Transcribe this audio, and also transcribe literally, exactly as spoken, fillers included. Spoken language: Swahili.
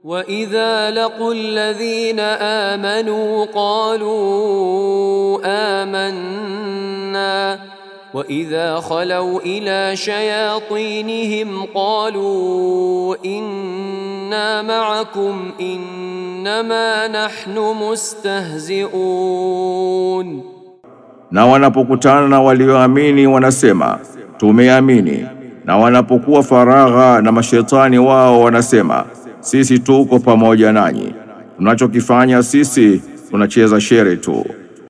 وَإِذَا لَقُوا الَّذِينَ آمَنُوا قَالُوا آمَنَّا وَإِذَا خَلَوْا إِلَى شَيَاطِينِهِمْ قَالُوا إِنَّا مَعَكُمْ إِنَّمَا نَحْنُ مُسْتَهْزِئُونَ. Na wanapokutana na walioamini wanasema tumeamini, na wanapokuwa faragha na mashetani wao wanasema sisi tuko pamoja nanyi, tunachokifanya sisi tunacheza shere tu.